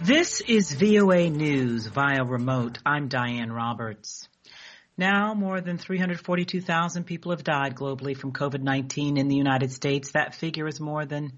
This is VOA News via remote. I'm Diane Roberts. Now, more than 342,000 people have died globally from COVID-19 in the United States. That figure is more than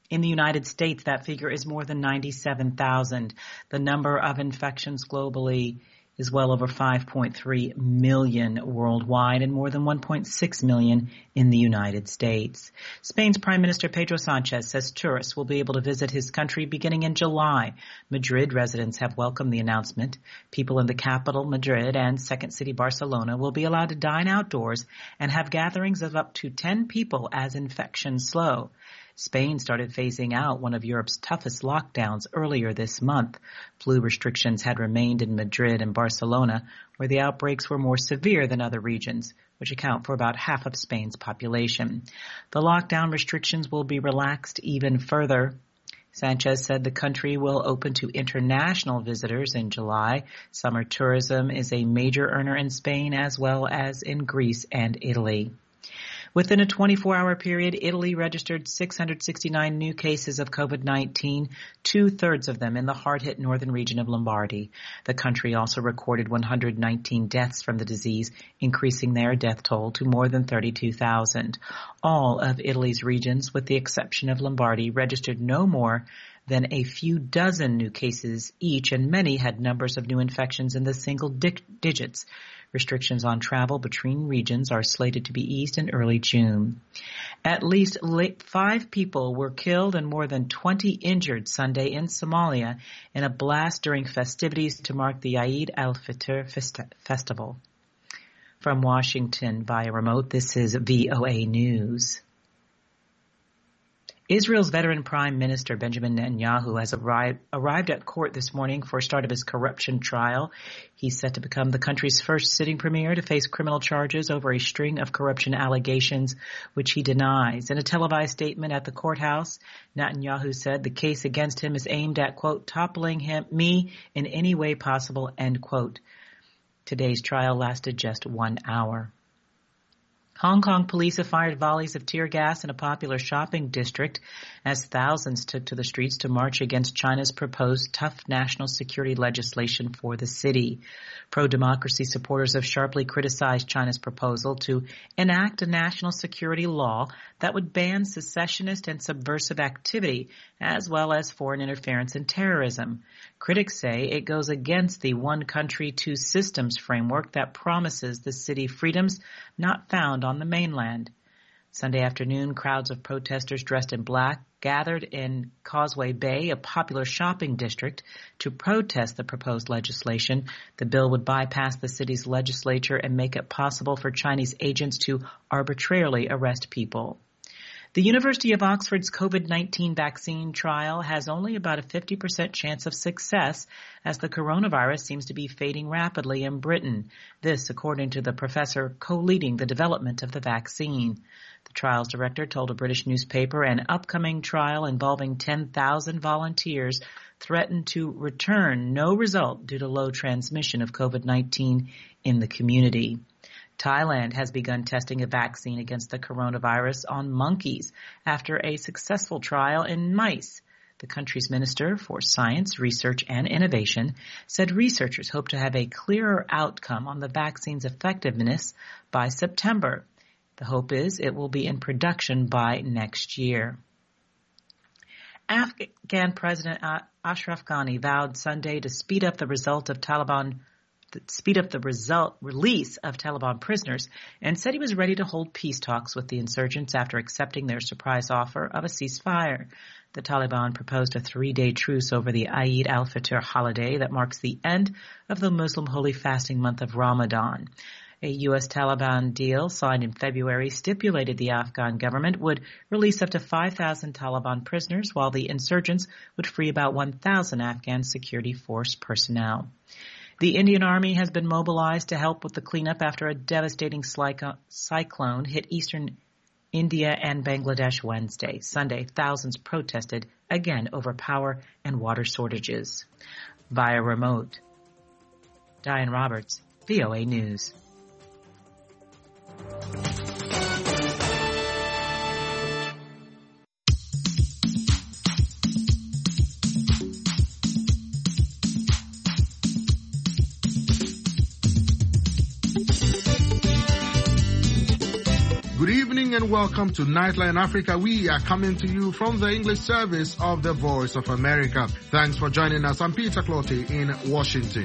97,000. The number of infections globally is well over 5.3 million worldwide and more than 1.6 million in the United States. Spain's Prime Minister Pedro Sanchez says tourists will be able to visit his country beginning in July. Madrid residents have welcomed the announcement. People in the capital, Madrid, and second city Barcelona will be allowed to dine outdoors and have gatherings of up to 10 people as infections slow. Spain started phasing out one of Europe's toughest lockdowns earlier this month. Flu restrictions had remained in Madrid and Barcelona, where the outbreaks were more severe than other regions, which account for about half of Spain's population. The lockdown restrictions will be relaxed even further. Sanchez said the country will open to international visitors in July. Summer tourism is a major earner in Spain as well as in Greece and Italy. Within a 24-hour period, Italy registered 669 new cases of COVID-19, two-thirds of them in the hard-hit northern region of Lombardy. The country also recorded 119 deaths from the disease, increasing their death toll to more than 32,000. All of Italy's regions, with the exception of Lombardy, registered no more than a few dozen new cases each, and many had numbers of new infections in the single digits. Restrictions on travel between regions are slated to be eased in early June. At least 5 people were killed and more than 20 injured Sunday in Somalia in a blast during festivities to mark the Eid al-Fitr festival. From Washington via remote, this is VOA News. Israel's veteran Prime Minister Benjamin Netanyahu has arrived at court this morning for a start of his corruption trial. He's set to become the country's first sitting premier to face criminal charges over a string of corruption allegations, which he denies. In a televised statement at the courthouse, Netanyahu said the case against him is aimed at, quote, toppling me in any way possible, end quote. Today's trial lasted just 1 hour. Hong Kong police have fired volleys of tear gas in a popular shopping district as thousands took to the streets to march against China's proposed tough national security legislation for the city. Pro-democracy supporters have sharply criticized China's proposal to enact a national security law that would ban secessionist and subversive activity, as well as foreign interference in terrorism. Critics say it goes against the one country, two systems framework that promises the city freedoms not found on the mainland. Sunday afternoon, crowds of protesters dressed in black gathered in Causeway Bay, a popular shopping district, to protest the proposed legislation. The bill would bypass the city's legislature and make it possible for Chinese agents to arbitrarily arrest people. The University of Oxford's COVID-19 vaccine trial has only about a 50% chance of success as the coronavirus seems to be fading rapidly in Britain. This, according to the professor co-leading the development of the vaccine. The trial's director told a British newspaper an upcoming trial involving 10,000 volunteers threatened to return no result due to low transmission of COVID-19 in the community. Thailand has begun testing a vaccine against the coronavirus on monkeys after a successful trial in mice. The country's Minister for Science, Research and Innovation said researchers hope to have a clearer outcome on the vaccine's effectiveness by September. The hope is it will be in production by next year. Afghan President Ashraf Ghani vowed Sunday to speed up the release of Taliban prisoners and said he was ready to hold peace talks with the insurgents after accepting their surprise offer of a ceasefire. The Taliban proposed a 3-day truce over the Eid al-Fitr holiday that marks the end of the Muslim holy fasting month of Ramadan. A U.S. Taliban deal signed in February stipulated the Afghan government would release up to 5,000 Taliban prisoners, while the insurgents would free about 1,000 Afghan security force personnel. The Indian Army has been mobilized to help with the cleanup after a devastating cyclone hit eastern India and Bangladesh Wednesday. Sunday, thousands protested again over power and water shortages. Via remote, Diane Roberts, VOA News. and welcome to Nightline Africa. We are coming to you from the English service of the Voice of America. Thanks for joining us. I'm Peter Clottey in Washington.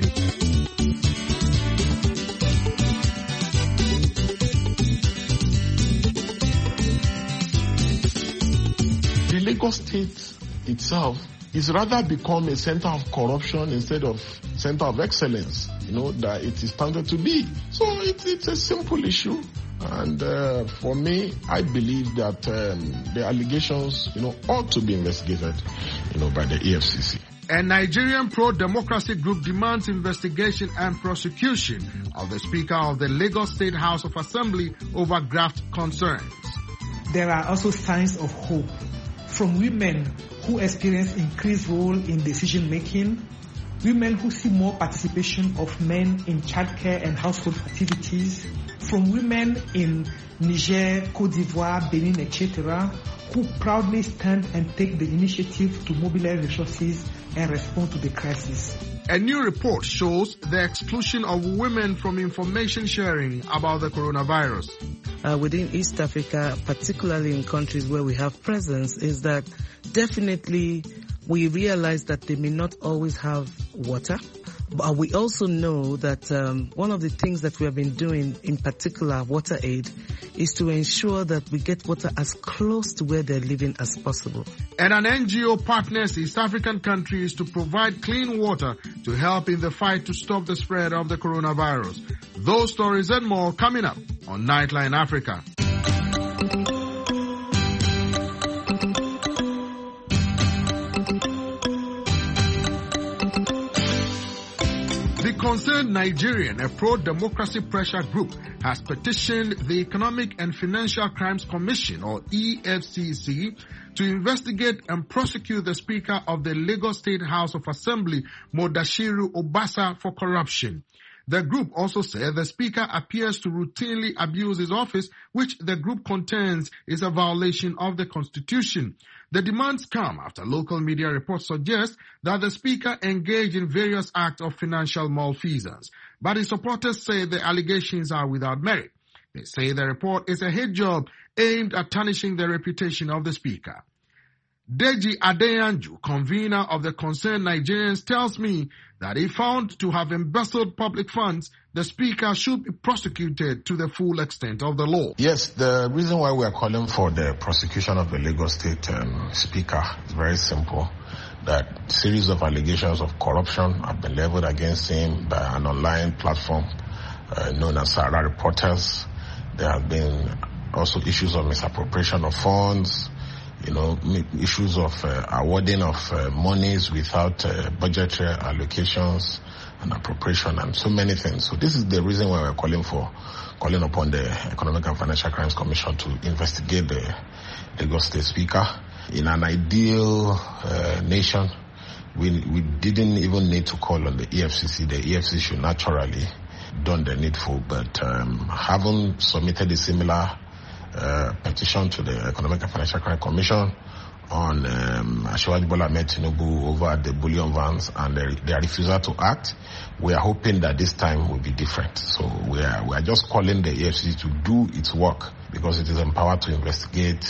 The Lagos State itself is rather become a center of corruption instead of center of excellence, that it is standard to be. So it's a simple issue. And for me, I believe that the allegations, ought to be investigated, by the EFCC. A Nigerian pro-democracy group demands investigation and prosecution of the Speaker of the Lagos State House of Assembly over graft concerns. There are also signs of hope from women who experience increased role in decision-making, women who see more participation of men in childcare and household activities, from women in Niger, Cote d'Ivoire, Benin, etc., who proudly stand and take the initiative to mobilize resources and respond to the crisis. A new report shows the exclusion of women from information sharing about the coronavirus. Within East Africa, particularly in countries where we have presence, is that definitely we realize that they may not always have water. But we also know that one of the things that we have been doing, in particular water aid, is to ensure that we get water as close to where they're living as possible. And an NGO partners East African countries to provide clean water to help in the fight to stop the spread of the coronavirus. Those stories and more coming up on Nightline Africa. The Concerned Nigerian, a pro-democracy pressure group, has petitioned the Economic and Financial Crimes Commission, or EFCC, to investigate and prosecute the Speaker of the Lagos State House of Assembly, Mudashiru Obasa, for corruption. The group also said the Speaker appears to routinely abuse his office, which the group contends is a violation of the Constitution. The demands come after local media reports suggest that the Speaker engaged in various acts of financial malfeasance. But his supporters say the allegations are without merit. They say the report is a hate job aimed at tarnishing the reputation of the Speaker. Deji Adeyanju, convener of the Concerned Nigerians, tells me that if found to have embezzled public funds, the Speaker should be prosecuted to the full extent of the law. Yes, the reason why we are calling for the prosecution of the Lagos State Speaker is very simple. That series of allegations of corruption have been leveled against him by an online platform known as Sahara Reporters. There have been also issues of misappropriation of funds, issues of awarding of monies without budgetary allocations and appropriation and so many things. So this is the reason why we're calling upon the Economic and Financial Crimes Commission to investigate the Lagos State Speaker. In an ideal nation, we didn't even need to call on the EFCC. The EFCC should naturally done the needful, but having submitted a similar petition to the Economic and Financial Crime Commission on Asiwaju Bola Ahmed Tinubu over the bullion vans and their refusal to act, we are hoping that this time will be different. So we are just calling the EFCC to do its work because it is empowered to investigate,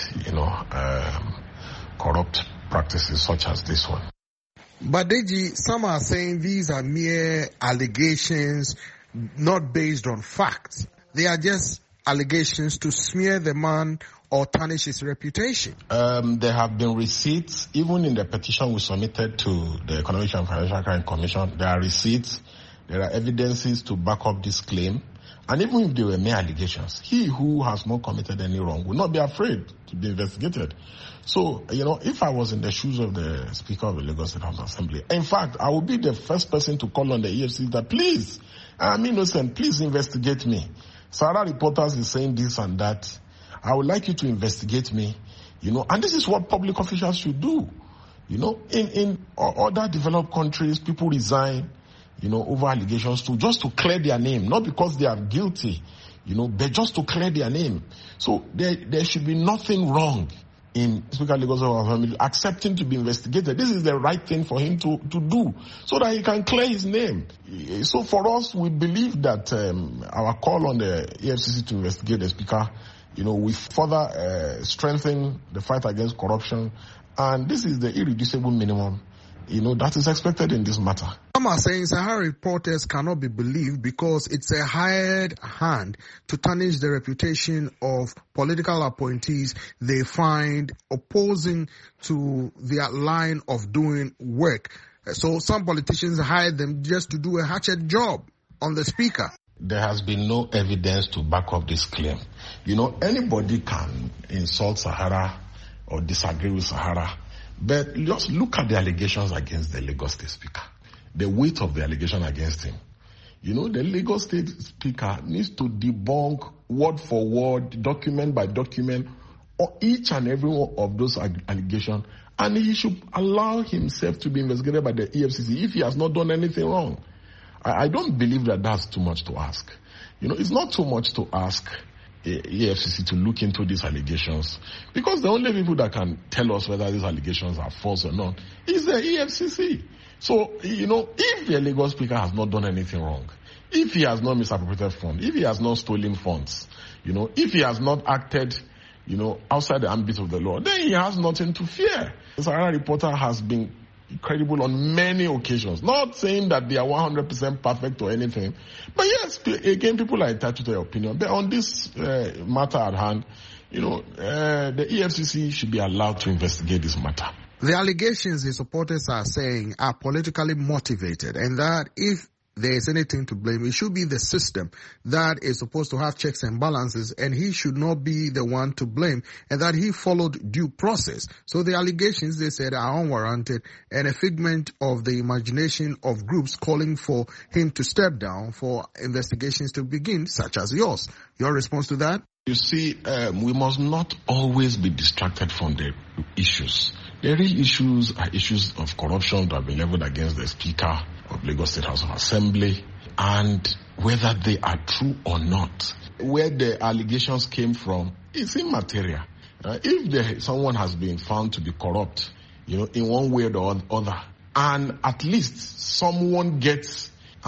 corrupt practices such as this one. But Deji, some are saying these are mere allegations, not based on facts. They are just allegations to smear the man or tarnish his reputation. There have been receipts, even in the petition we submitted to the Economic and Financial Crime Commission. There are receipts, there are evidences to back up this claim. And even if they were mere allegations, he who has not committed any wrong will not be afraid to be investigated. So, if I was in the shoes of the Speaker of the Lagos State House Assembly, in fact, I would be the first person to call on the EFCC that please, I'm innocent, please investigate me. Sahara Reporters is saying this and that. I would like you to investigate me, and this is what public officials should do. In other developed countries, people resign, over allegations just to clear their name, not because they are guilty, but just to clear their name. So there should be nothing wrong in Speaker Lagos Assembly accepting to be investigated. This is the right thing for him to do so that he can clear his name. So for us, we believe that our call on the EFCC to investigate the Speaker We further strengthen the fight against corruption, and this is the irreducible minimum, that is expected in this matter. Some are saying Sahara reporters cannot be believed because it's a hired hand to tarnish the reputation of political appointees they find opposing to their line of doing work. So some politicians hire them just to do a hatchet job on the speaker. There has been no evidence to back up this claim. Anybody can insult Sahara or disagree with Sahara, but just look at the allegations against the Lagos State Speaker. The weight of the allegation against him. The Lagos State Speaker needs to debunk word for word, document by document, or each and every one of those allegations, and he should allow himself to be investigated by the EFCC if he has not done anything wrong. I don't believe that that's too much to ask. It's not too much to ask EFCC to look into these allegations, because the only people that can tell us whether these allegations are false or not is the EFCC. So, if the Lagos Speaker has not done anything wrong, if he has not misappropriated funds, if he has not stolen funds, if he has not acted, outside the ambit of the law, then he has nothing to fear. The Sahara reporter has been credible on many occasions. Not saying that they are 100% perfect or anything. But yes, again, people are entitled to their opinion. But on this matter at hand, the EFCC should be allowed to investigate this matter. The allegations his supporters are saying are politically motivated, and that if there is anything to blame, it should be the system that is supposed to have checks and balances, and he should not be the one to blame, and that he followed due process. So the allegations, they said, are unwarranted and a figment of the imagination of groups calling for him to step down for investigations to begin, such as yours. Your response to that? You see, we must not always be distracted from the issues. The real issues are issues of corruption that have been leveled against the Speaker of Lagos State House of Assembly, and whether they are true or not, where the allegations came from, it's immaterial. If someone has been found to be corrupt, in one way or the other, and at least someone gets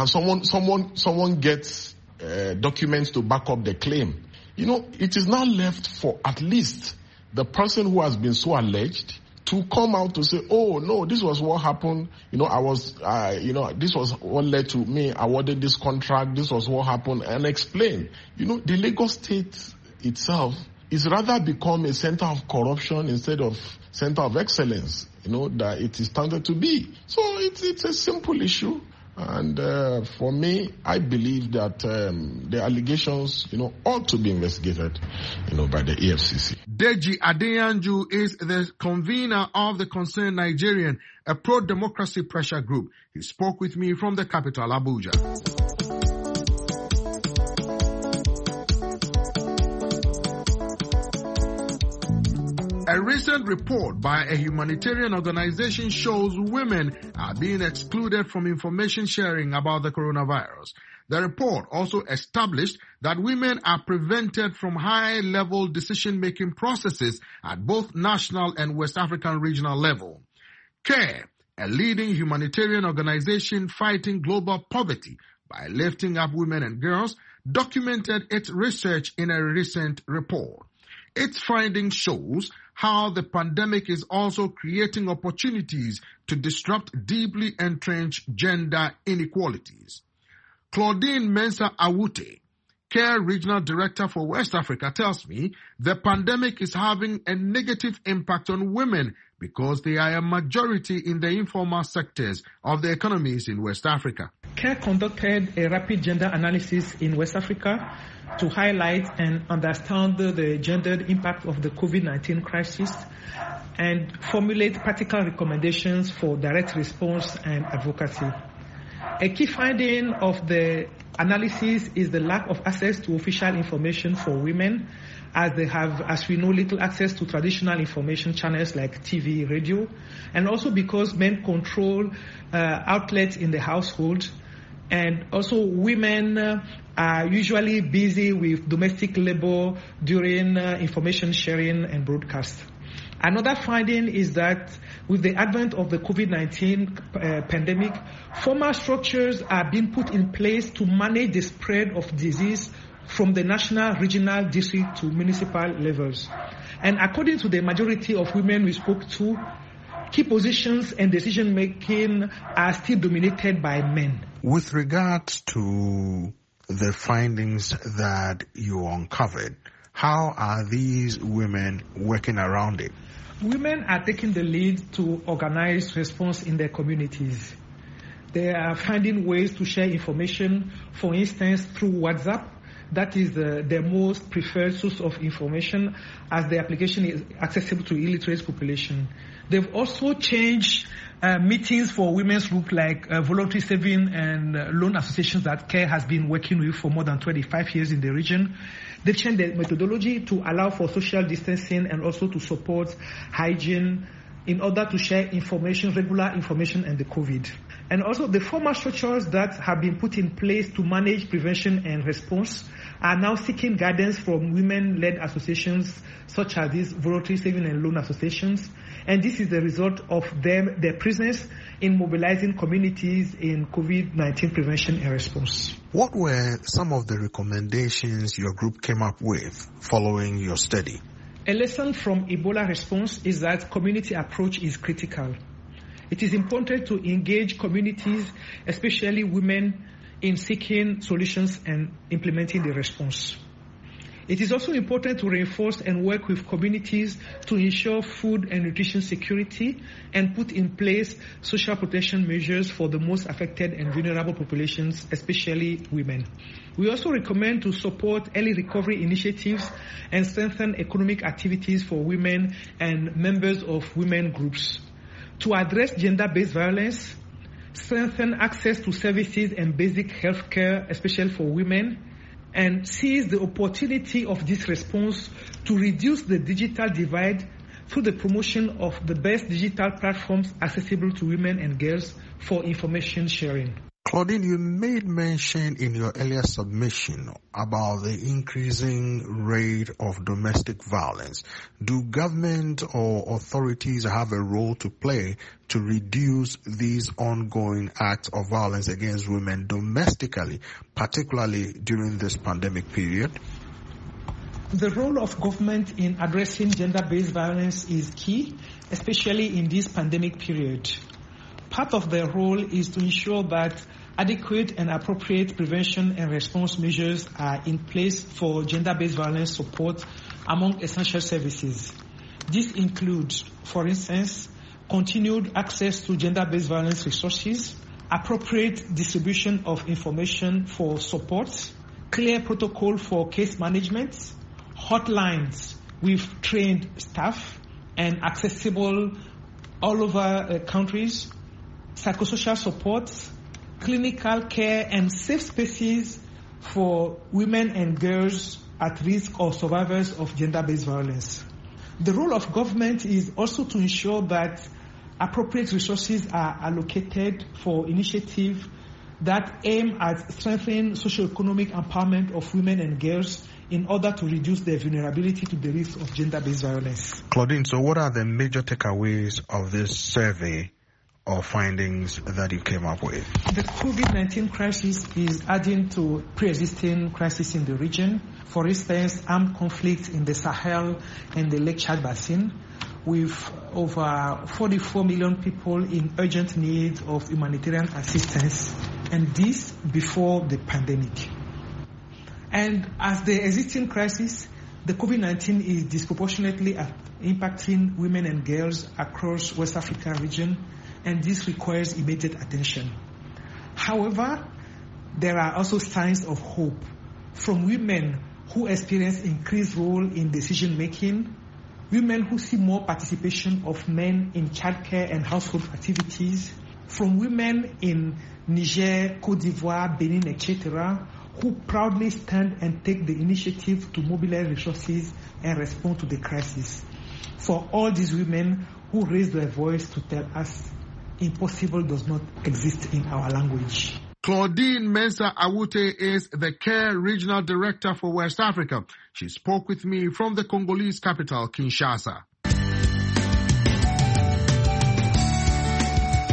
documents to back up the claim, it is now left for at least the person who has been so alleged to come out to say, oh no, this was what happened. This was what led to me awarding this contract. This was what happened, and explain. The Lagos State itself is rather become a center of corruption instead of center of excellence. That it is tended to be. So it's a simple issue. And for me, I believe that the allegations, ought to be investigated, by the EFCC. Deji Adeyanju is the convener of the Concerned Nigerian, a pro-democracy pressure group. He spoke with me from the capital, Abuja. A recent report by a humanitarian organization shows women are being excluded from information sharing about the coronavirus. The report also established that women are prevented from high-level decision-making processes at both national and West African regional level. CARE, a leading humanitarian organization fighting global poverty by lifting up women and girls, documented its research in a recent report. Its findings shows how the pandemic is also creating opportunities to disrupt deeply entrenched gender inequalities. Claudine Mensah Awute, CARE Regional Director for West Africa, tells me the pandemic is having a negative impact on women because they are a majority in the informal sectors of the economies in West Africa. CARE conducted a rapid gender analysis in West Africa to highlight and understand the gendered impact of the COVID-19 crisis and formulate practical recommendations for direct response and advocacy. A key finding of the analysis is the lack of access to official information for women, as they have, as we know, little access to traditional information channels like TV, radio, and also because men control outlets in the household. And also women are usually busy with domestic labor during information sharing and broadcast. Another finding is that with the advent of the COVID-19 pandemic, formal structures are being put in place to manage the spread of disease from the national, regional, district to municipal levels. And according to the majority of women we spoke to, key positions and decision-making are still dominated by men. With regards to the findings that you uncovered, how are these women working around it? Women are taking the lead to organize response in their communities. They are finding ways to share information, for instance, through WhatsApp. That is the most preferred source of information, as the application is accessible to illiterate population. They've also changed meetings for women's group like voluntary saving and loan associations that CARE has been working with for more than 25 years in the region. They've changed their methodology to allow for social distancing and also to support hygiene in order to share information, regular information, and the COVID. And also the formal structures that have been put in place to manage prevention and response are now seeking guidance from women-led associations such as these voluntary saving and loan associations. And this is the result of their presence in mobilizing communities in COVID-19 prevention and response. What were some of the recommendations your group came up with following your study? A lesson from Ebola response is that community approach is critical. It is important to engage communities, especially women, in seeking solutions and implementing the response. It is also important to reinforce and work with communities to ensure food and nutrition security and put in place social protection measures for the most affected and vulnerable populations, especially women. We also recommend to support early recovery initiatives and strengthen economic activities for women and members of women groups. To address gender-based violence, strengthen access to services and basic health care, especially for women, and seize the opportunity of this response to reduce the digital divide through the promotion of the best digital platforms accessible to women and girls for information sharing. Claudine, you made mention in your earlier submission about the increasing rate of domestic violence. Do government or authorities have a role to play to reduce these ongoing acts of violence against women domestically, particularly during this pandemic period? The role of government in addressing gender-based violence is key, especially in this pandemic period. Part of their role is to ensure that adequate and appropriate prevention and response measures are in place for gender-based violence support among essential services. This includes, for instance, continued access to gender-based violence resources, appropriate distribution of information for support, clear protocol for case management, hotlines with trained staff and accessible all over countries, psychosocial support, clinical care and safe spaces for women and girls at risk or survivors of gender-based violence. The role of government is also to ensure that appropriate resources are allocated for initiatives that aim at strengthening socioeconomic empowerment of women and girls in order to reduce their vulnerability to the risk of gender-based violence. Claudine, so what are the major takeaways of this survey or findings that you came up with? The COVID-19 crisis is adding to pre-existing crises in the region. For instance, armed conflict in the Sahel and the Lake Chad Basin, with over 44 million people in urgent need of humanitarian assistance, and this before the pandemic. And as the existing crisis, the COVID-19 is disproportionately impacting women and girls across West Africa region, and this requires immediate attention. However, there are also signs of hope from women who experience increased role in decision-making, women who see more participation of men in childcare and household activities, from women in Niger, Côte d'Ivoire, Benin, etc., who proudly stand and take the initiative to mobilize resources and respond to the crisis. For all these women who raise their voice to tell us impossible does not exist in our language. Claudine Mensah Awute is the CARE Regional Director for West Africa. She spoke with me from the Congolese capital, Kinshasa.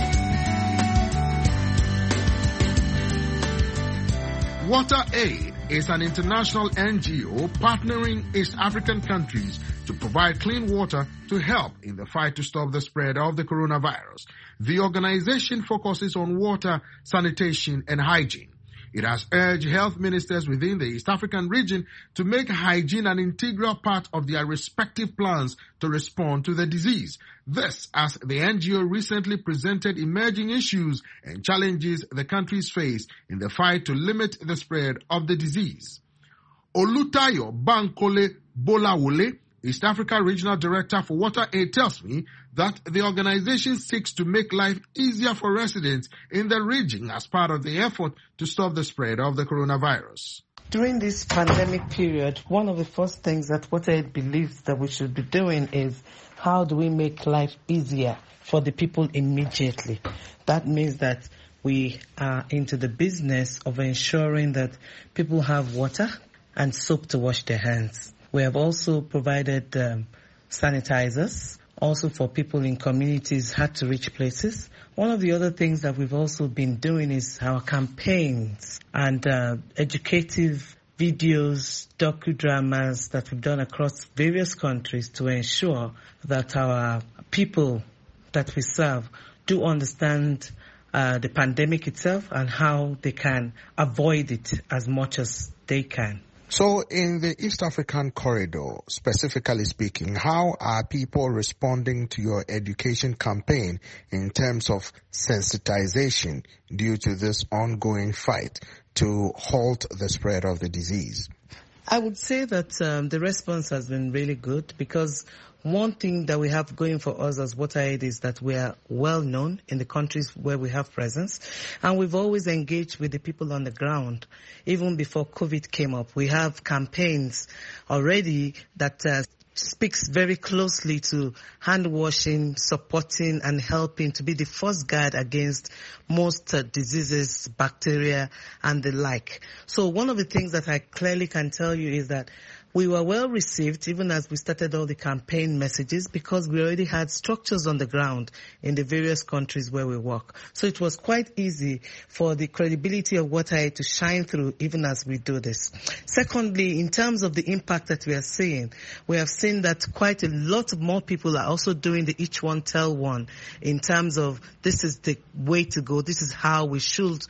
Water aid is an international NGO partnering East African countries to provide clean water to help in the fight to stop the spread of the coronavirus. The organization focuses on water, sanitation, and hygiene. It has urged health ministers within the East African region to make hygiene an integral part of their respective plans to respond to the disease. This, as the NGO recently presented emerging issues and challenges the countries face in the fight to limit the spread of the disease. Olutayo Bankole Bolawole, East Africa Regional Director for Water Aid, tells me that the organization seeks to make life easier for residents in the region as part of the effort to stop the spread of the coronavirus. During this pandemic period, one of the first things that Water Aid believes that we should be doing is how do we make life easier for the people immediately. That means that we are into the business of ensuring that people have water and soap to wash their hands. We have also provided sanitizers, also for people in communities hard to reach places. One of the other things that we've also been doing is our campaigns and educative videos, docudramas that we've done across various countries to ensure that our people that we serve do understand the pandemic itself and how they can avoid it as much as they can. So in the East African corridor, specifically speaking, how are people responding to your education campaign in terms of sensitization due to this ongoing fight to halt the spread of the disease? I would say that the response has been really good, because one thing that we have going for us as Water Aid is that we are well known in the countries where we have presence, and we've always engaged with the people on the ground. Even before COVID came up, we have campaigns already that speaks very closely to hand washing, supporting and helping to be the first guard against most diseases, bacteria and the like. So one of the things that I clearly can tell you is that we were well received even as we started all the campaign messages, because we already had structures on the ground in the various countries where we work. So it was quite easy for the credibility of Water Aid to shine through even as we do this. Secondly, in terms of the impact that we are seeing, we have seen that quite a lot more people are also doing the each one tell one in terms of this is the way to go, this is how we should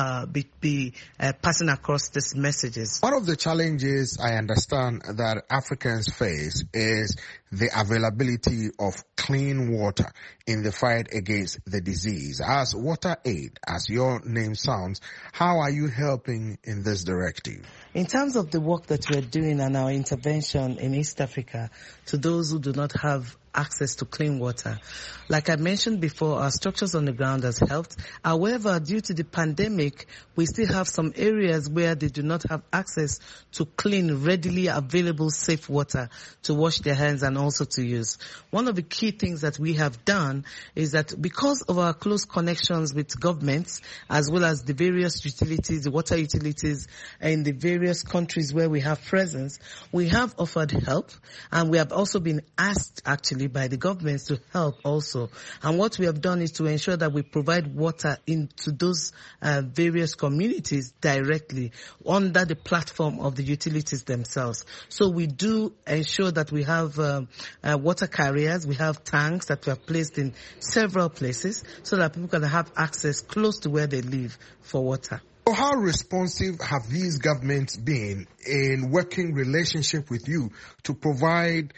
be passing across these messages. One of the challenges I understand that Africans face is the availability of clean water in the fight against the disease. As Water Aid, as your name sounds, how are you helping in this directive? In terms of the work that we are doing and our intervention in East Africa to those who do not have access to clean water, like I mentioned before, our structures on the ground has helped. However, due to the pandemic, we still have some areas where they do not have access to clean, readily available, safe water to wash their hands and also to use. One of the key things that we have done is that because of our close connections with governments, as well as the various utilities, the water utilities in the various countries where we have presence, we have offered help, and we have also been asked actually by the governments to help also. And what we have done is to ensure that we provide water into those various communities directly under the platform of the utilities themselves. So we do ensure that we have water carriers, we have tanks that we have placed in several places so that people can have access close to where they live for water. So how responsive have these governments been in working relationship with you to provide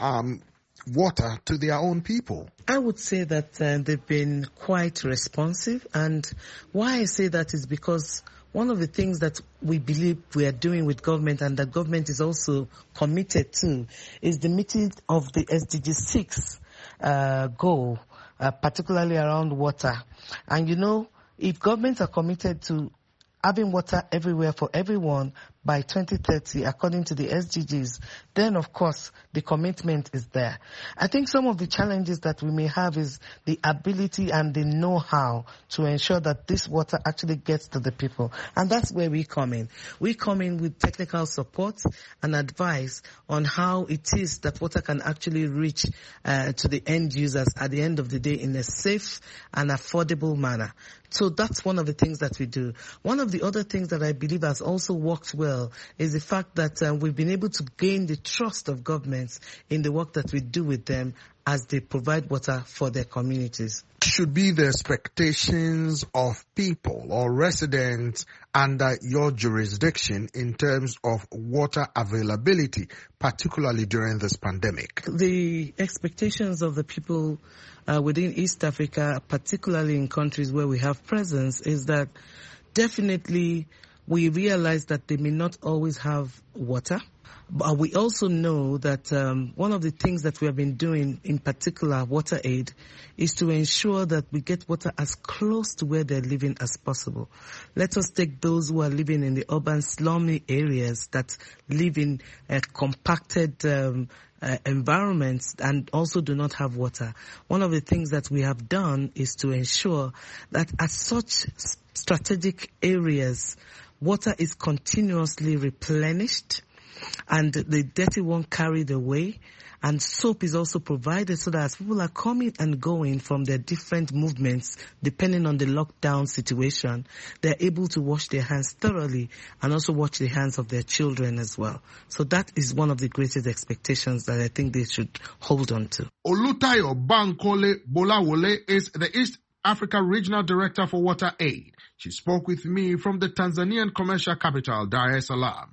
water to their own people? I would say that they've been quite responsive, and why I say that is because one of the things that we believe we are doing with government, and that government is also committed to, is the meeting of the SDG 6 goal, particularly around water. And you know, if governments are committed to having water everywhere for everyone by 2030, according to the SDGs, then of course the commitment is there. I think some of the challenges that we may have is the ability and the know-how to ensure that this water actually gets to the people. And that's where we come in. We come in with technical support and advice on how it is that water can actually reach to the end users at the end of the day in a safe and affordable manner. So that's one of the things that we do. One of the other things that I believe has also worked well well is the fact that we've been able to gain the trust of governments in the work that we do with them as they provide water for their communities. Should be the expectations of people or residents under your jurisdiction in terms of water availability, particularly during this pandemic? The expectations of the people within East Africa, particularly in countries where we have presence, is that definitely we realize that they may not always have water. But we also know that one of the things that we have been doing, in particular water aid, is to ensure that we get water as close to where they're living as possible. Let us take those who are living in the urban slummy areas that live in compacted environments and also do not have water. One of the things that we have done is to ensure that at such strategic areas, water is continuously replenished and the dirty won't carry the way. And soap is also provided so that as people are coming and going from their different movements, depending on the lockdown situation, they're able to wash their hands thoroughly and also wash the hands of their children as well. So that is one of the greatest expectations that I think they should hold on to. Olutayo Bankole Bolawole is the East Africa Regional Director for Water Aid. She spoke with me from the Tanzanian commercial capital, Dar es Salaam.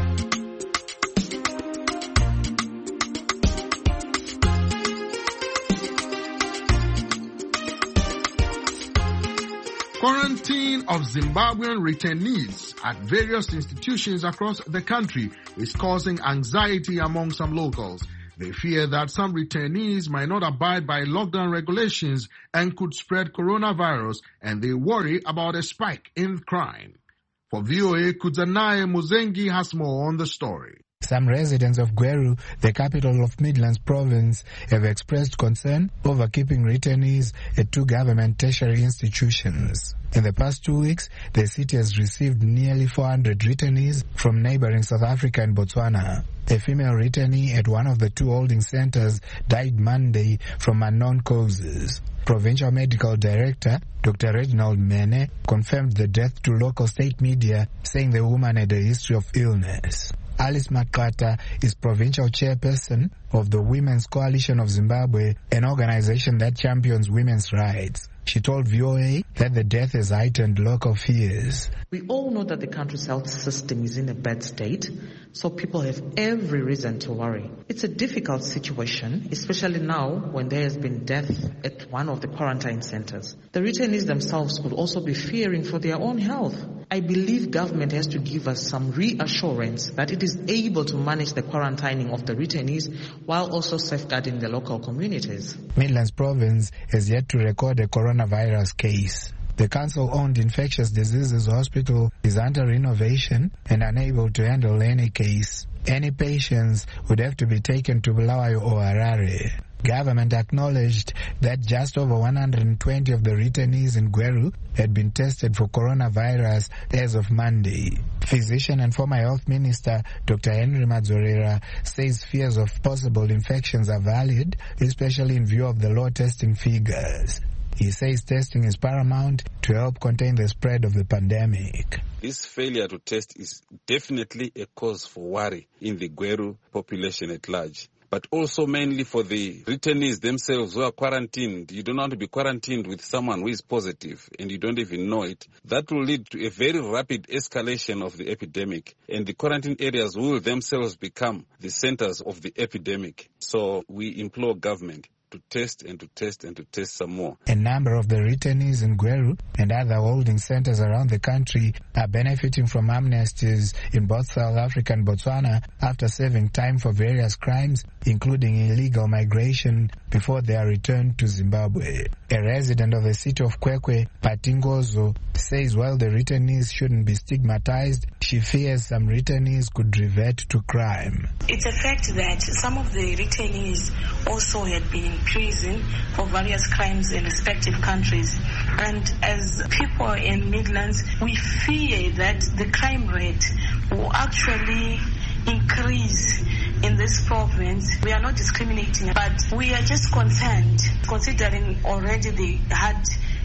Quarantine of Zimbabwean returnees at various institutions across the country is causing anxiety among some locals. They fear that some returnees might not abide by lockdown regulations and could spread coronavirus, and they worry about a spike in crime. For VOA, Kudzanaye Muzengi has more on the story. Some residents of Gweru, the capital of Midlands Province, have expressed concern over keeping returnees at two government tertiary institutions. In the past 2 weeks, the city has received nearly 400 returnees from neighboring South Africa and Botswana. A female returnee at one of the two holding centers died Monday from unknown causes. Provincial Medical Director Dr. Reginald Mene confirmed the death to local state media, saying the woman had a history of illness. Alice Makata is provincial chairperson of the Women's Coalition of Zimbabwe, an organization that champions women's rights. She told VOA that the death has heightened local fears. We all know that the country's health system is in a bad state, so people have every reason to worry. It's a difficult situation, especially now when there has been death at one of the quarantine centers. The returnees themselves could also be fearing for their own health. I believe government has to give us some reassurance that it is able to manage the quarantining of the returnees while also safeguarding the local communities. Midlands Province has yet to record a coronavirus case. The council-owned infectious diseases hospital is under renovation and unable to handle any case. Any patients would have to be taken to Bulawayo or Harare. Government acknowledged that just over 120 of the returnees in Gweru had been tested for coronavirus as of Monday. Physician and former health minister Dr. Henry Madzorera says fears of possible infections are valid, especially in view of the low testing figures. He says testing is paramount to help contain the spread of the pandemic. This failure to test is definitely a cause for worry in the Gweru population at large, but also mainly for the returnees themselves who are quarantined. You don't want to be quarantined with someone who is positive and you don't even know it. That will lead to a very rapid escalation of the epidemic, and the quarantine areas will themselves become the centers of the epidemic. So we implore government to test and to test and to test some more. A number of the returnees in Gweru and other holding centers around the country are benefiting from amnesties in both South Africa and Botswana after serving time for various crimes, including illegal migration, before they are returned to Zimbabwe. A resident of the city of Kwekwe, Patingozo, says while the returnees shouldn't be stigmatized, she fears some returnees could revert to crime. It's a fact that some of the returnees also had been in prison for various crimes in respective countries. And as people in Midlands, we fear that the crime rate will actually increase in this province. We are not discriminating, but we are just concerned, considering already they had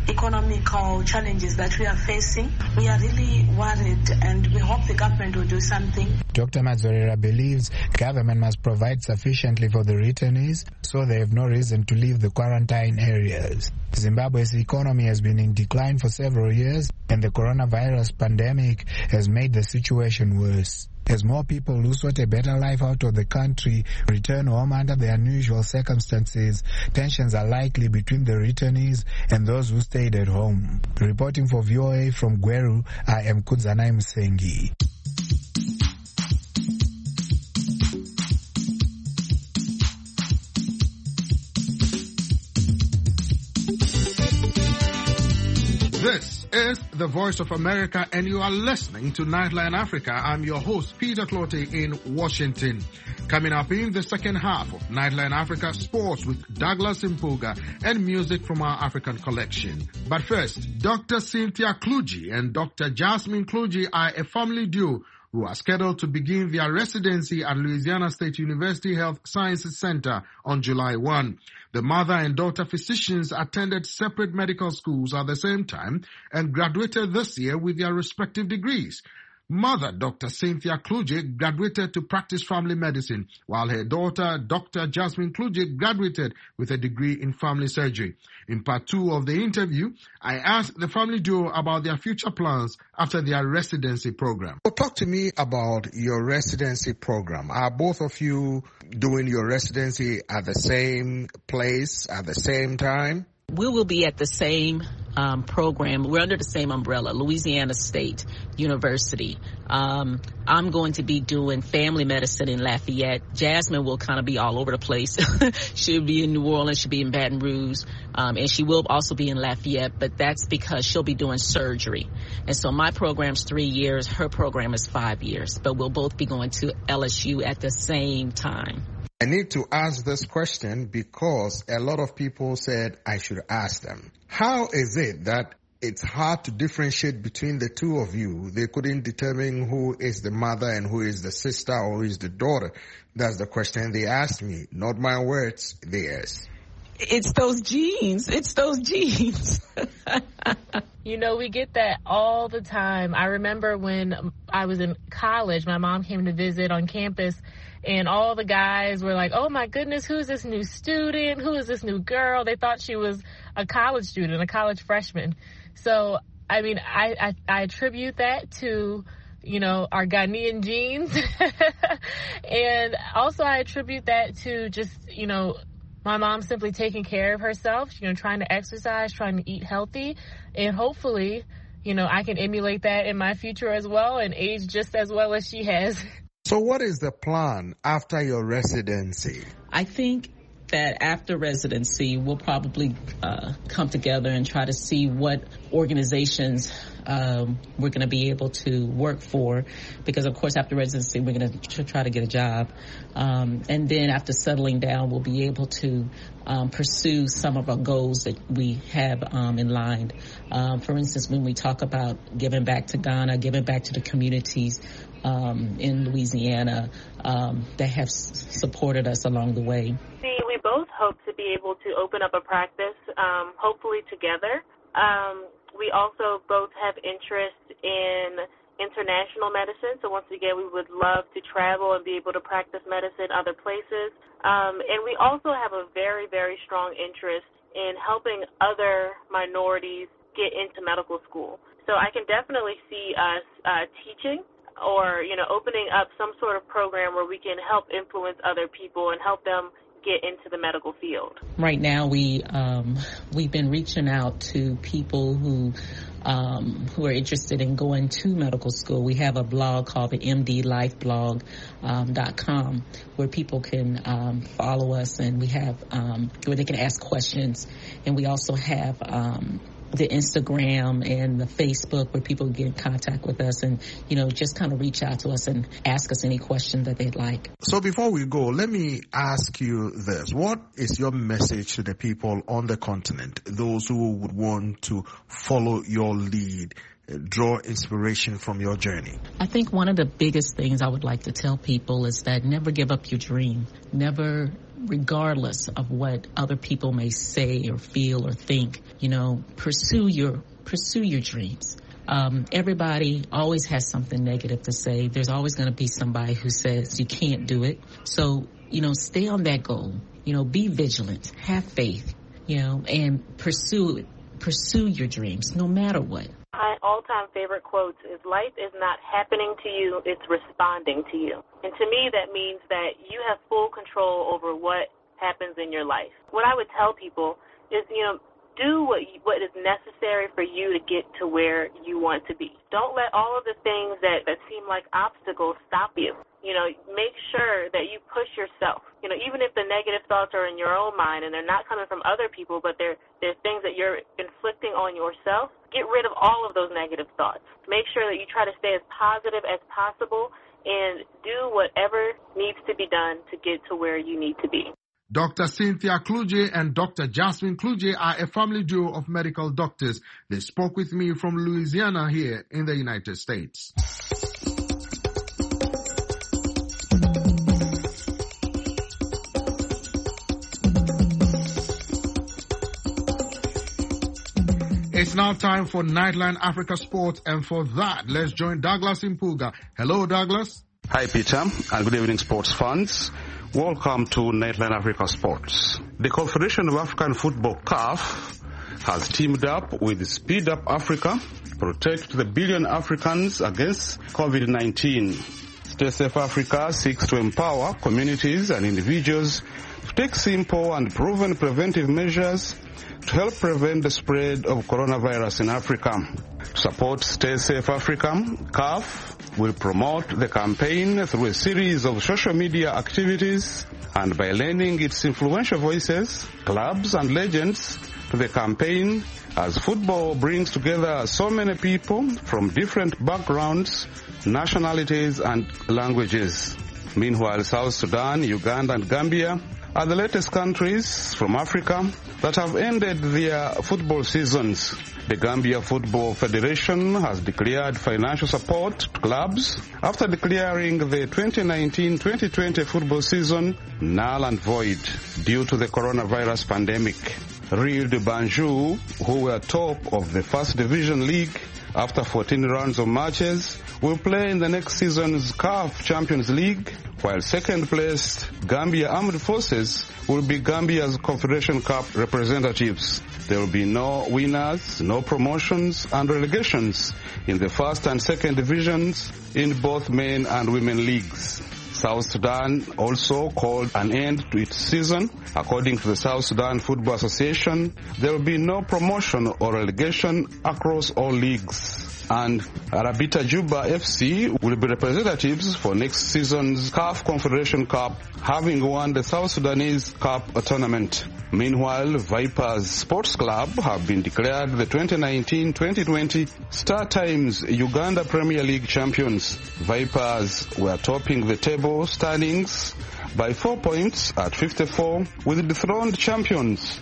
economical challenges that we are facing. We are really worried, and we hope the government will do something. Dr. Mazorera believes government must provide sufficiently for the returnees so they have no reason to leave the quarantine areas. Zimbabwe's economy has been in decline for several years, and the coronavirus pandemic has made the situation worse. As more people who sought a better life out of the country return home under the unusual circumstances, tensions are likely between the returnees and those who stayed at home. Reporting for VOA from Gweru, I am Kudzanai Musengi. This is the Voice of America, and you are listening to Nightline Africa. I'm your host, Peter Clottey in Washington. Coming up in the second half of Nightline Africa, sports with Douglas Mpuga and music from our African collection. But first, Dr. Cynthia Kluge and Dr. Jasmine Kluge are a family duo who are scheduled to begin their residency at Louisiana State University Health Sciences Center on July 1. The mother and daughter physicians attended separate medical schools at the same time and graduated this year with their respective degrees. Mother, Dr. Cynthia Kluge, graduated to practice family medicine, while her daughter, Dr. Jasmine Kluge, graduated with a degree in family surgery. In part 2 of the interview, I asked the family duo about their future plans after their residency program. So talk to me about your residency program. Are both of you doing your residency at the same place at the same time? We will be at the same program. We're under the same umbrella, Louisiana State University. I'm going to be doing family medicine in Lafayette. Jasmine will kind of be all over the place. She'll be in New Orleans, she'll be in Baton Rouge, and she will also be in Lafayette, but that's because she'll be doing surgery. And so my program's 3 years, her program is 5 years, but we'll both be going to LSU at the same time. I need to ask this question because a lot of people said I should ask them. How is it that it's hard to differentiate between the two of you? They couldn't determine who is the mother and who is the sister or who is the daughter. That's the question they asked me. Not my words, theirs. It's those genes. It's those genes. You know, we get that all the time. I remember when I was in college, my mom came to visit on campus, and all the guys were like, oh, my goodness, who's this new student? Who is this new girl? They thought she was a college student, a college freshman. So, I mean, I attribute that to, you know, our Ghanaian genes. And also I attribute that to just, you know, my mom simply taking care of herself, you know, trying to exercise, trying to eat healthy. And hopefully, you know, I can emulate that in my future as well and age just as well as she has. So what is the plan after your residency? I think that after residency, we'll probably come together and try to see what organizations we're going to be able to work for, because of course after residency we're going to try to get a job, and then after settling down we'll be able to pursue some of our goals that we have in line. For instance, when we talk about giving back to Ghana, giving back to the communities in Louisiana that have supported us along the way. We both hope to be able to open up a practice, hopefully together. We also both have interest in international medicine, so once again, we would love to travel and be able to practice medicine other places. And we also have a very, very strong interest in helping other minorities get into medical school. So I can definitely see us teaching or, you know, opening up some sort of program where we can help influence other people and help them get into the medical field. Right now, we've been reaching out to people who are interested in going to medical school. We have a blog called the MDLifeblog.com where people can follow us, and we have where they can ask questions, and we also have the Instagram and the Facebook where people get in contact with us and, you know, just kind of reach out to us and ask us any question that they'd like. So before we go, let me ask you this. What is your message to the people on the continent, those who would want to follow your lead, draw inspiration from your journey? I think one of the biggest things I would like to tell people is that never give up your dream. Never regardless of what other people may say or feel or think, pursue your dreams. Everybody always has something negative to say. There's always going to be somebody who says you can't do it. So, stay on that goal. Be vigilant, have faith, and pursue your dreams no matter what. My all-time favorite quote is, life is not happening to you, it's responding to you. And to me, that means that you have full control over what happens in your life. What I would tell people is, do what is necessary for you to get to where you want to be. Don't let all of the things that seem like obstacles stop you. Make sure that you push yourself. Even if the negative thoughts are in your own mind and they're not coming from other people, but they're things that you're inflicting on yourself, get rid of all of those negative thoughts. Make sure that you try to stay as positive as possible and do whatever needs to be done to get to where you need to be. Dr. Cynthia Kludze and Dr. Jasmine Kludze are a family duo of medical doctors. They spoke with me from Louisiana here in the United States. It's now time for Nightline Africa Sports, and for that, let's join Douglas Impuga. Hello, Douglas. Hi, Peter, and good evening, sports fans. Welcome to Nightline Africa Sports. The Confederation of African Football, CAF, has teamed up with Speed Up Africa to protect the billion Africans against COVID-19. Stay Safe Africa seeks to empower communities and individuals to take simple and proven preventive measures to help prevent the spread of coronavirus in Africa. To support Stay Safe Africa, CAF will promote the campaign through a series of social media activities and by lending its influential voices, clubs and legends to the campaign, as football brings together so many people from different backgrounds, nationalities and languages. Meanwhile, South Sudan, Uganda and Gambia are the latest countries from Africa that have ended their football seasons. The Gambia Football Federation has declared financial support to clubs after declaring the 2019-2020 football season null and void due to the coronavirus pandemic. Rio de Banjul, who were top of the First Division League after 14 rounds of matches, will play in the next season's CAF Champions League, while second-placed Gambia Armed Forces will be Gambia's Confederation Cup representatives. There will be no winners, no promotions and relegations in the first and second divisions in both men and women leagues. South Sudan also called an end to its season. According to the South Sudan Football Association, there will be no promotion or relegation across all leagues. And Rabita Juba FC will be representatives for next season's CAF Confederation Cup, having won the South Sudanese Cup tournament. Meanwhile, Vipers Sports Club have been declared the 2019-2020 Star Times Uganda Premier League champions. Vipers were topping the table standings by 4 points at 54, with dethroned champions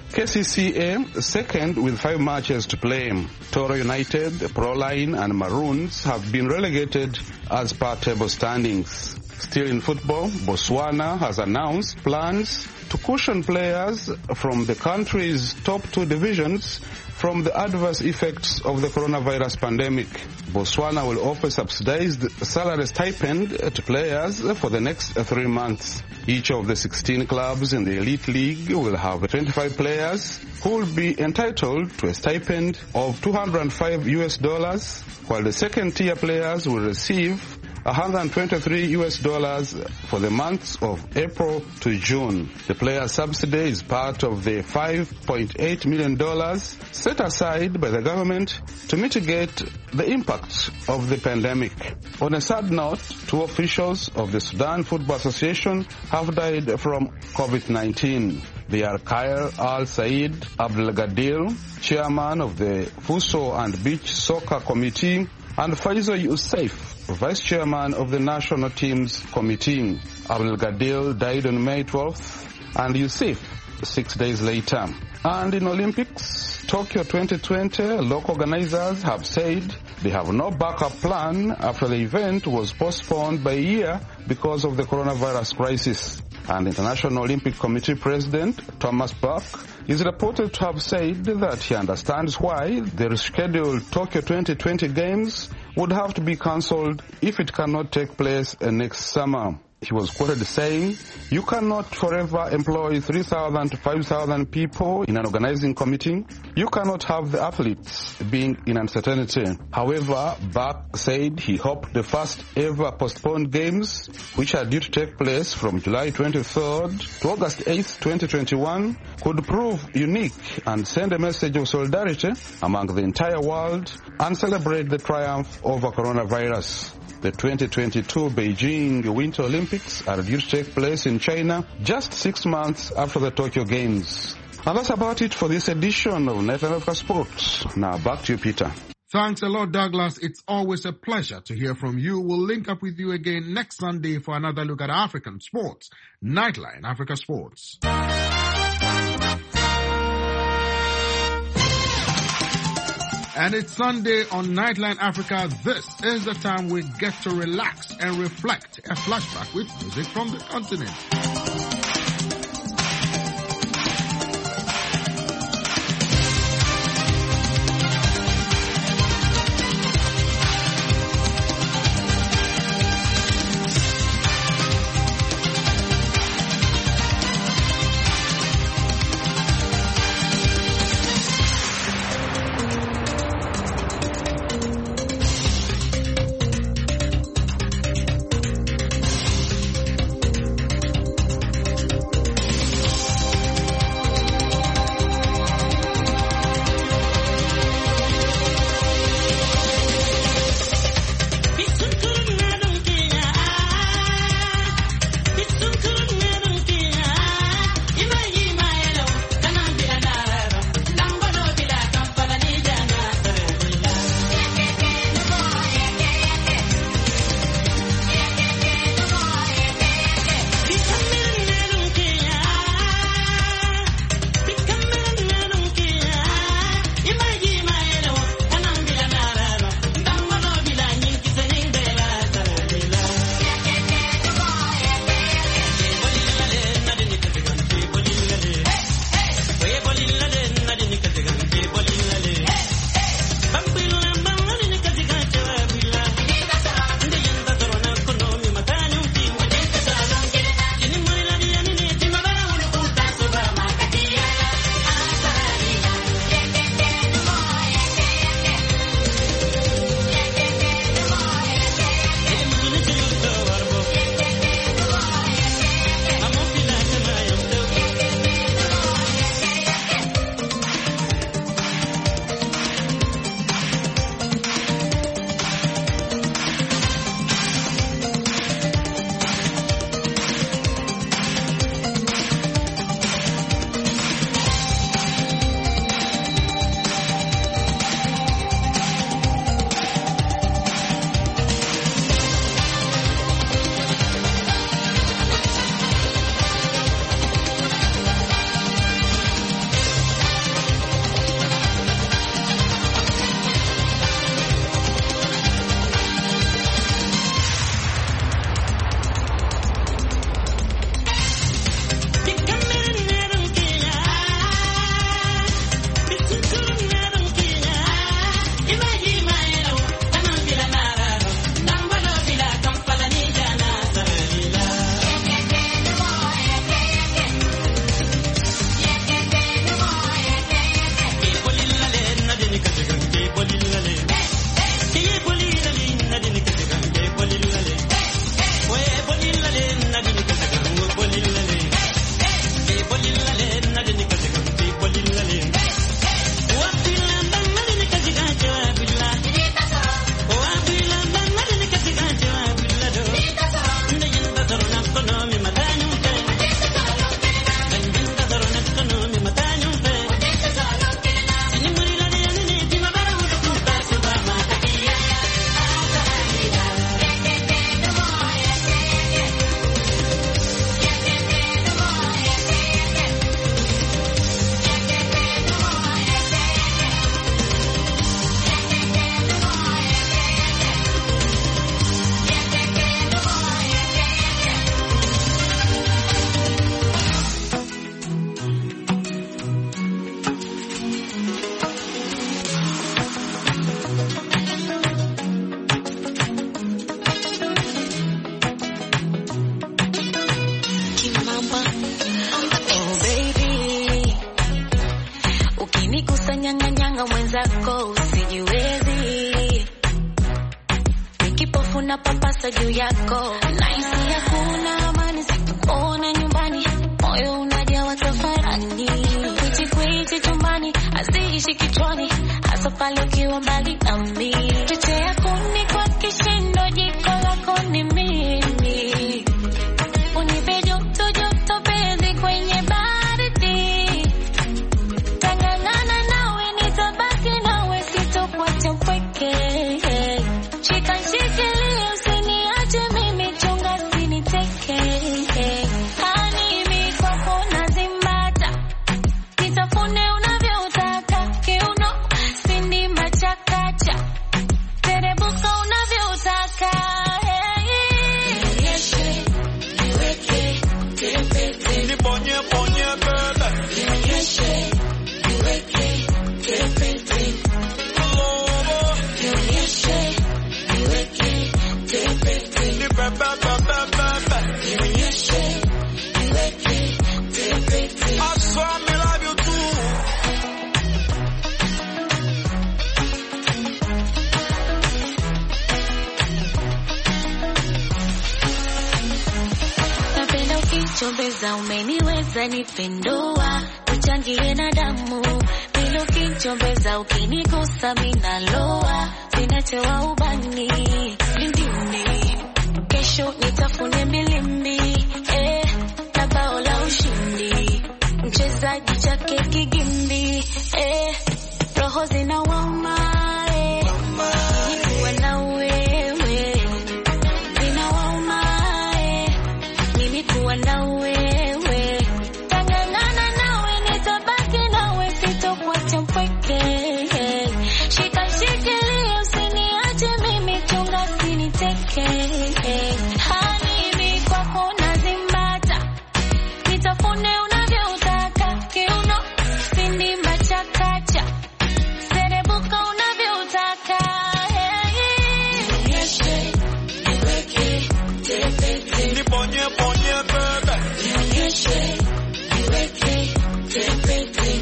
KCCA second with 5 matches to play. Toro United, Proline and Maroons have been relegated as per table standings. Still in football, Botswana has announced plans to cushion players from the country's top 2 divisions from the adverse effects of the coronavirus pandemic. Botswana will offer subsidized salary stipend to players for the next 3 months. Each of the 16 clubs in the elite league will have 25 players who will be entitled to a stipend of $205, while the second tier players will receive $123 for the months of April to June. The player subsidy is part of the $5.8 million set aside by the government to mitigate the impact of the pandemic. On a sad note, 2 officials of the Sudan Football Association have died from COVID-19. They are Khair Al-Said Abdelgadir, chairman of the Fuso and Beach Soccer Committee, and Faisal Youssef, Vice Chairman of the National Teams Committee. Abdelgadir died on May 12th and Youssef 6 days later. And in Olympics, Tokyo 2020, local organizers have said they have no backup plan after the event was postponed by a year because of the coronavirus crisis. And International Olympic Committee President Thomas Bach is reported to have said that he understands why the rescheduled Tokyo 2020 Games would have to be cancelled if it cannot take place next summer. He was quoted saying, "You cannot forever employ 3,000 to 5,000 people in an organizing committee. You cannot have the athletes being in uncertainty." However, Bach said he hoped the first ever postponed games, which are due to take place from July 23rd to August 8th, 2021, could prove unique and send a message of solidarity among the entire world and celebrate the triumph over coronavirus. The 2022 Beijing Winter Olympics are due to take place in China just 6 months after the Tokyo Games. And that's about it for this edition of Nightline Africa Sports. Now back to you, Peter. Thanks a lot, Douglas. It's always a pleasure to hear from you. We'll link up with you again next Sunday for another look at African sports. Nightline Africa Sports. And it's Sunday on Nightline Africa. This is the time we get to relax and reflect. A flashback with music from the continent. ukinigusa nyanga mwenzako usijiwezi, nikipofu na papasa juu yako, naisi hakuna amani sikuona nyumbani, moyo unajawa tafarani, kwichi chumbani haziishi kichwani, hasa pale ukiwa mbali nami, kiche yako ni kwa kishindo, jiko lako ni mimi, unipe joto penzi kwenye baridi, tangangana nawe nitabaki nawe sitokuacha mpweke, shikilia usiniache mimi, chunga usiniteke, hani mimi kwako nazimbata, nitafune unavyotaka, kiuno sindi machakacha, terebuka unavyotaka, nionyeshe, niweke, tepete, nibonye bebe, nionyeshe, niweke, tepete, nionyeshe, niweke, tepete, bebe, nionyeshe, niweke, tepete, I swear me love you too. napenda ukichombeza, umeniweza nipendua, uchangie na damu, bila ukichombeza, ukinigusa minaloa, sinachewa ubani, lindini, kesho nitafune milimbi, na bao la ushindi, mchezaji chake kigimbi, roho zinawauma, nikuwa na wewe, zinawauma, mimi kuwa na wewe, tangangana nawe nitabaki nawe sitokuacha mpweke, shikilia usiniache mimi, chunga usiniteke, hani mimi kwako nazimbata, nitafune unavyotaka, kiuno sindi machakacha, serebuka unavyotaka, nionyeshe, niweke, tepete, Nibonye bebe, nionyeshe, niweke, tepete,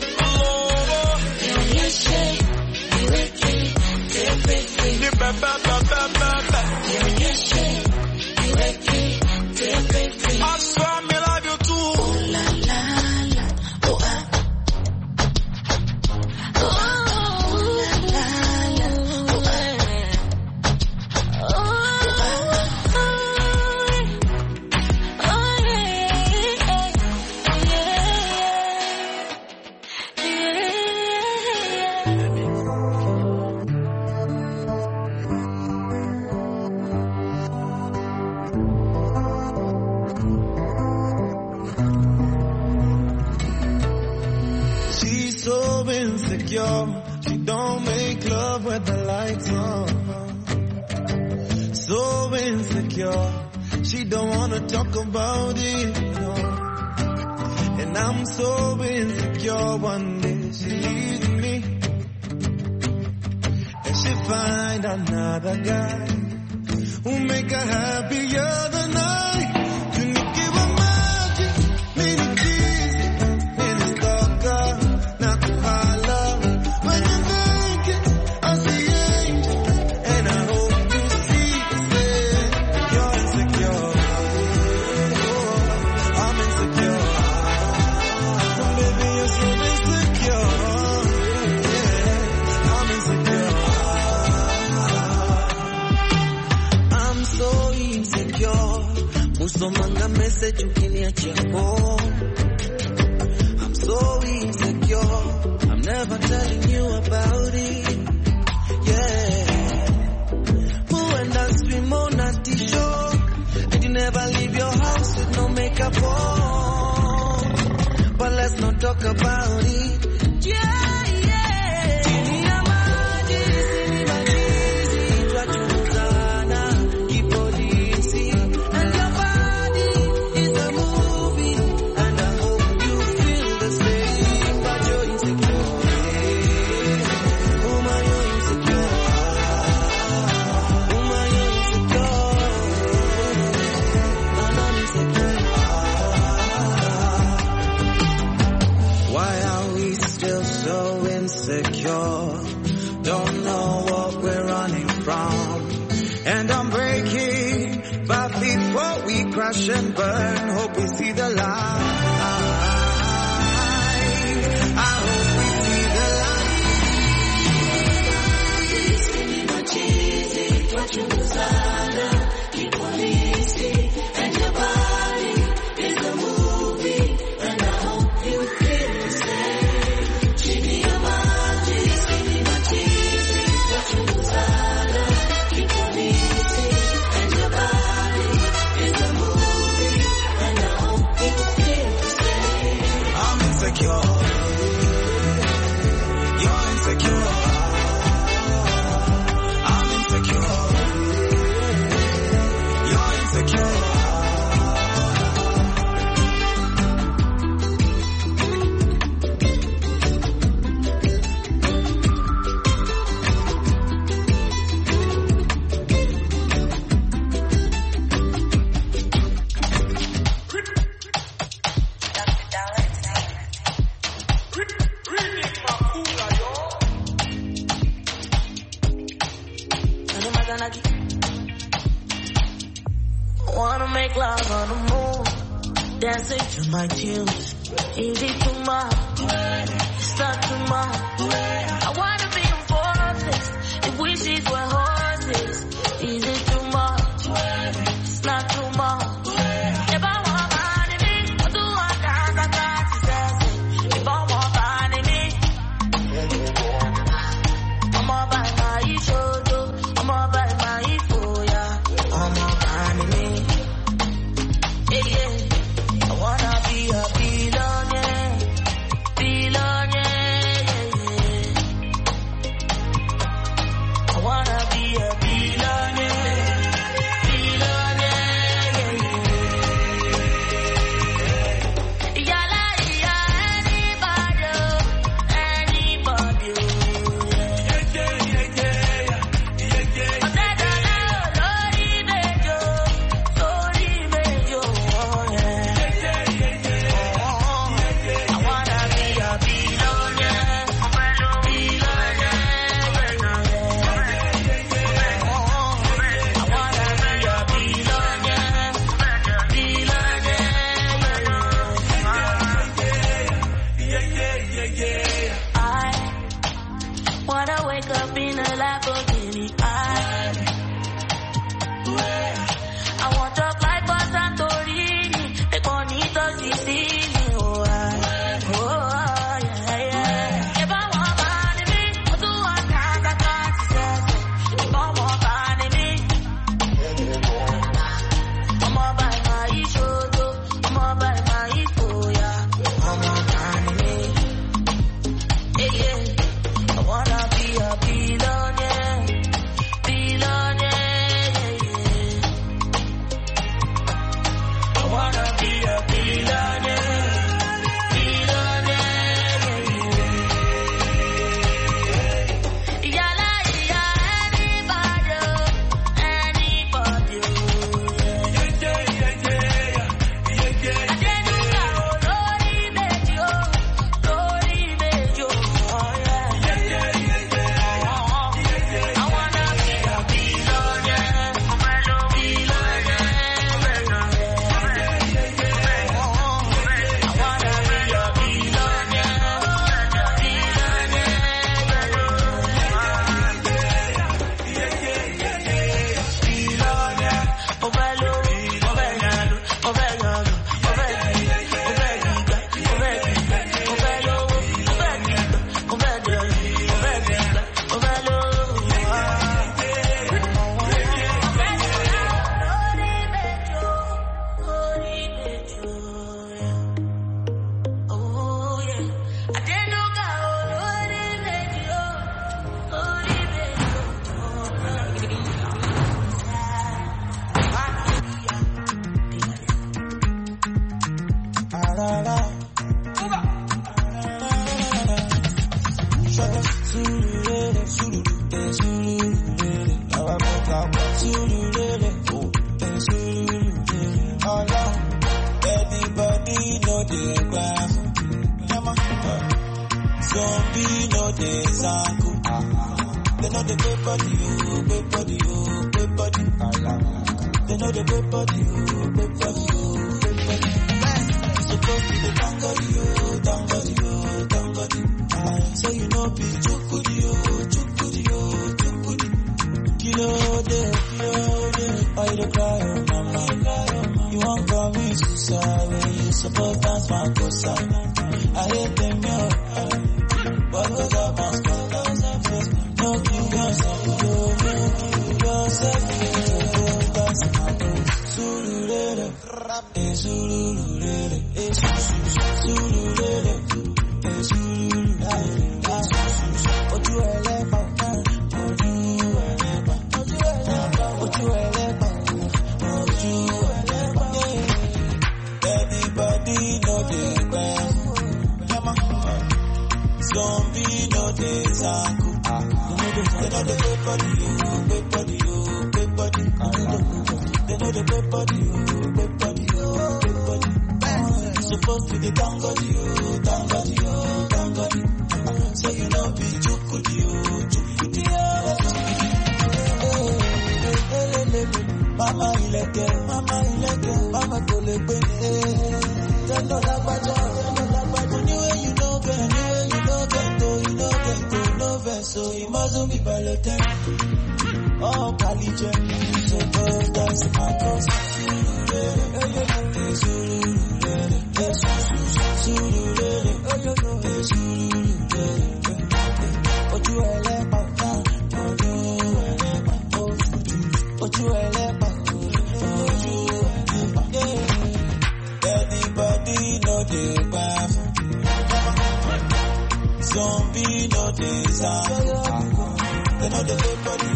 nionyeshe, niweke, tepete, bebe, nionyeshe, niweke, tepete, I swear me love you too. oh la la la, oh ah, oh la la la, oh She's so insecure, she don't make love with the lights on. So insecure, she don't wanna talk about it, no. And I'm so insecure, one day she leaves me, and she find another guy who make her happier than I. Usomanga message ukiniachia phone. I'm so insecure, I'm never telling you about it. Yeah, who and I swim on a t-shirt, and you never leave your house with no makeup on. But let's not talk about it. Yeah. Why are we still so so insecure. Don't know what we're running from. And I'm breaking 5 feet before we crash and burn. Hope we see the light. I hope we see the light. And your body is a movie, and I hope you feel the same. Chini your maji, chini my cheesy, what you desire, keep on easy. And your body is a movie, and I hope you feel the same. I'm insecure. You're insecure. I'm insecure. You're insecure. Wanna make love on the moon, dancing to my tunes. Is it too much? It's not too much. I wanna be in forces, if wishes were horses. Is it too much? It's not too much. If I want money, what do I got? I got to say. If I want money, I'm all by my shoulder, I'm all by my foya, I'm all by me. Yeah, I wanna be a billionaire, billionaire, yeah. I wanna be a billionaire, billionaire, yeah. Yala, anybody, anybody, wanna wake up in a Lamborghini. I want to fly for Santorini, the bonito Sicily. Oh, yeah, yeah. If I want money, what do I got? I got to say. If I want money, I'm all by my shoulder, I'm all by my foya, I'm all by me. Yeah, yeah. I wanna be a billionaire, billionaire, yeah. I wanna be a billionaire, billionaire, yeah. Yala, anybody, anybody, yeah. I didn't know Lori Medio, oh yeah. I wanna be a billionaire, Everybody know the ground. Zombie no days uncle. They know the pay body, pay body, pay body. They know the pay body, pay body, pay body. Supposed to be tangody, tangody. So you know be chukudi, kilo de. Why you cry, mama? You won't call me suicide when you suppose dance my cosa. I hate them, yo. But we got my scars. No kill yourself, dance my cosa. Sululele, sululele, sululele, sululele. What you left out, what you left out, what you left out. Everybody know the best. Zombie know the zanku. They know the body. They know the body. Supposed to be tangody. So you know be chukudi. Mama ileke, mama kolekwe. Tendo la baja. Anyway you know get, no verse. So you mustn't be balloted. Oh, Kaliche, so go dance my cross. What you Everybody know the bath. Zombie know the sound. They know the body.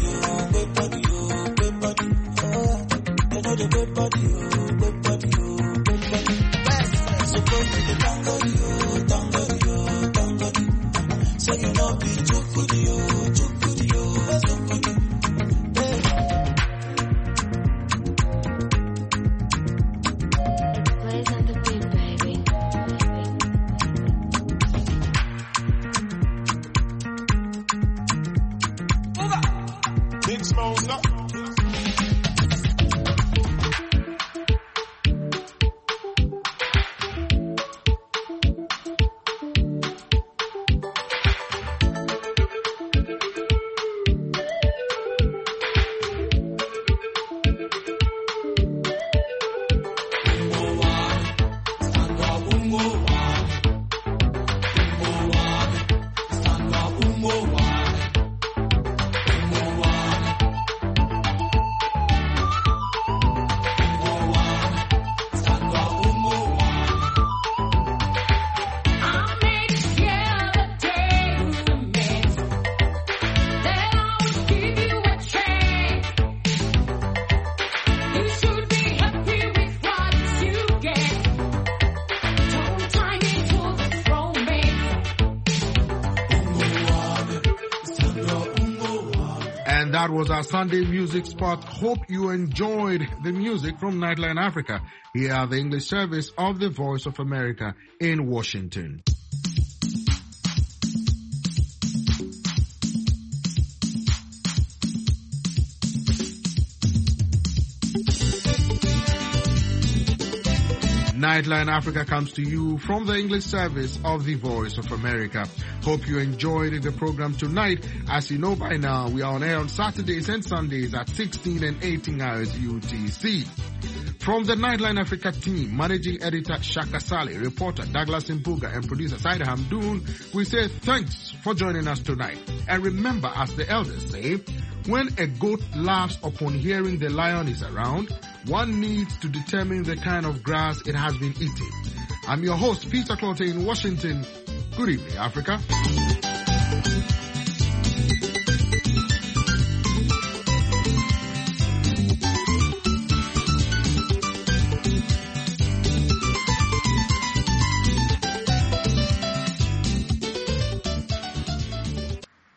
They know the body. Supposed to be tangody. So you know be chukudi. That was our Sunday music spot. Hope you enjoyed the music from Nightline Africa. Here are the English service of the Voice of America in Washington. Nightline Africa comes to you from the English service of the Voice of America. Hope you enjoyed the program tonight. As you know by now, we are on air on Saturdays and Sundays at 16 and 18 hours UTC. From the Nightline Africa team, Managing Editor Shaka Saleh, reporter Douglas Mpuga, and producer Saida Hamdoun, we say thanks for joining us tonight. And remember, as the elders say, when a goat laughs upon hearing the lion is around, one needs to determine the kind of grass it has been eating. I'm your host, Peter Clote in Washington. Good evening, Africa.